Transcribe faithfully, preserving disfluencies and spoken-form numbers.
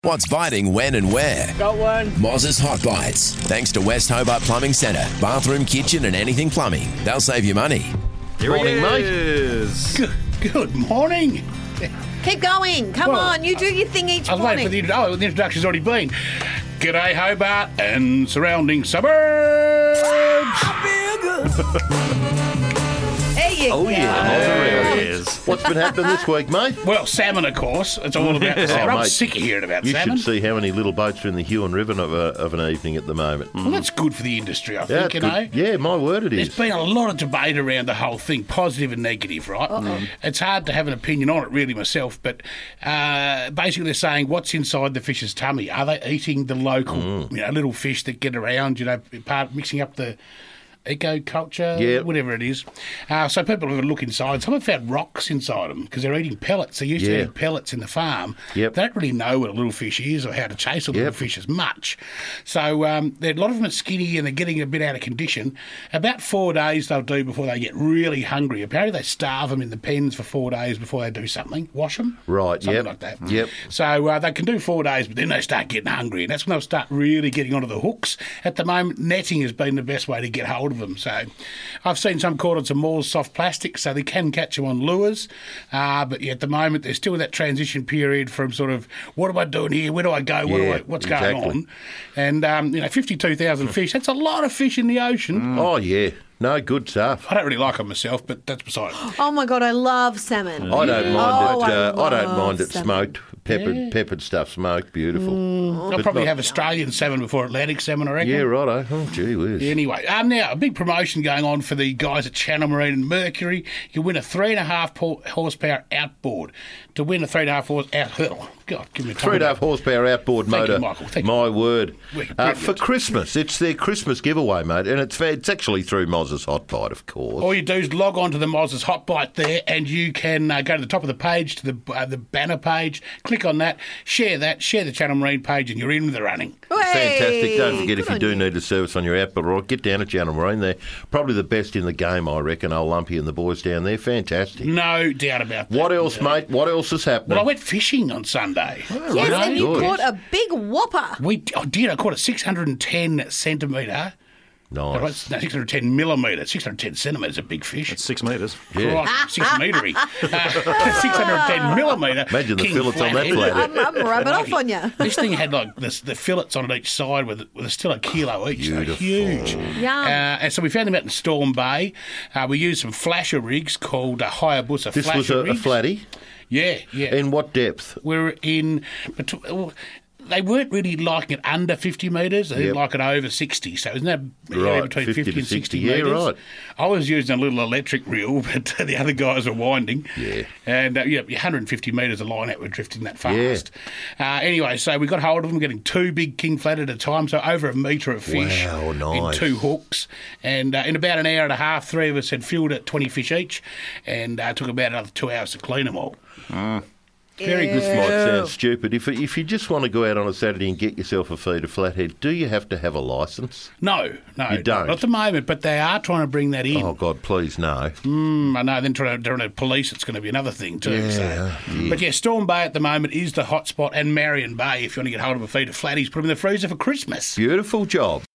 What's biting when and where? Got one. Moz's Hot Bites. Thanks to West Hobart Plumbing Centre. Bathroom, kitchen and anything plumbing. They'll save you money. Here Morning, he mate. is. Good, good morning. Keep going. Come Well, on. You do your thing each I was waiting morning. for the, oh, the introduction's already been. G'day, Hobart and surrounding suburbs. There you Oh, go. yeah. There he is. What's been happening this week, mate? Well, salmon, of course. It's all about the salmon. Oh, I'm mate, sick of hearing about You salmon. should see how many little boats are in the Huon River of, a, of an evening at the moment. Well, that's good for the industry, I Yeah, think, it's you good. know. Yeah, my word it There's is. been a lot of debate around the whole thing, positive and negative, right? Mm. It's hard to have an opinion on it, really, myself, but uh, basically they're saying what's inside the fish's tummy. Are they eating the local, Mm. you know, little fish that get around, you know, part mixing up the eco-culture, Yep. whatever it is. Uh, so people have a look inside. Some have found rocks inside them because they're eating pellets. They used Yeah. to eat pellets in the farm. Yep. They don't really know what a little fish is or how to chase a little Yep. fish as much. So um, there- a lot of them are skinny and they're getting a bit out of condition. About four days they'll do before they get really hungry. Apparently they starve them in the pens for four days before they do something. Wash them. Right, Something yep. like that. Yep. So uh, they can do four days, but then they start getting hungry, and that's when they'll start really getting onto the hooks. At the moment, netting has been the best way to get hold of them. So I've seen some caught on some more soft plastic, so they can catch them on lures. Uh, but yeah, at the moment, they're still in that transition period from sort of, what am I doing here? Where do I go? What do Yeah, I, what's going exactly. on? And, um, you know, fifty-two thousand fish, that's a lot of fish in the ocean. Oh, yeah. No, good stuff. I don't really like them myself, but that's beside it. Oh, my God. I love salmon. I don't mind Oh, it. I Uh, I, don't love mind it salmon. smoked, peppered, peppered stuff smoked. Beautiful. I'll But probably not- have Australian salmon before Atlantic salmon, I reckon. Yeah, righto. Oh, gee whiz. Anyway, um, now a big promotion going on for the guys at Channel Marine and Mercury. You win a three and a half po- horsepower outboard. To win a three and a half horse out, God, give me a Three and a half horsepower outboard Thank you, motor. Michael. Thank you. My word. Well, Uh, brilliant. for Christmas, it's their Christmas giveaway, mate, and it's it's actually through Moz's Hot Bite, of course. All you do is log on to the Moz's Hot Bite there, and you can uh, go to the top of the page, to the uh, the banner page, click on that, share that, share the Channel Marine page, and you're in with the running. Fantastic. Don't Hey, forget, if good you on do need a service on your outboard, or get down to Channel Marine. They're probably the best in the game, I reckon. Old Lumpy and the boys down there. Fantastic. No doubt about that. What else, mate? What else is happening? Well, I went fishing on Sunday. Yes, Right. and you Good. caught a big whopper. We, I did. I caught a six hundred ten centimetre. No, Nice. no, six hundred ten millimetre. six hundred ten centimetres, a big fish. It's six metres. Yeah. Christ, six metre-y. Uh, six hundred ten millimetre. Imagine the king fillets on that flathead. flathead. I'm, I'm rubbing off on you. This thing had like this, the fillets on it each side with, with still a kilo each. So Beautiful. huge. Yum. Uh, and so we found them out in Storm Bay. Uh, we used some flasher rigs called uh, Hayabusa This flasher was a, a rigs. flatty. Yeah, yeah. In what depth? We're in. betw- well, They weren't really liking it under fifty metres. They Yep. didn't like it over sixty. So isn't that Right, between fifty fifty, to and sixty sixty. Yeah, metres? right. I was using a little electric reel, but the other guys were winding. Yeah. And uh, yeah, one hundred fifty metres a line out were drifting that fast. Uh, anyway, so we got hold of them, getting two big king flat at a time, so over a metre of fish Wow, in nice. two hooks. And uh, in about an hour and a half, three of us had filled at twenty fish each, and uh, took about another two hours to clean them all. Very good. This might Ew. sound stupid. If if you just want to go out on a Saturday and get yourself a feed of flathead, do you have to have a licence? No, no, You don't? not at the moment, but they are trying to bring that in. Oh God, please no. Mm, I know. Then trying to, trying to police it's going to be another thing too. Yeah, so. yeah. But yeah, Storm Bay at the moment is the hot spot, and Marion Bay. If you want to get hold of a feed of flatties, put them in the freezer for Christmas. Beautiful job.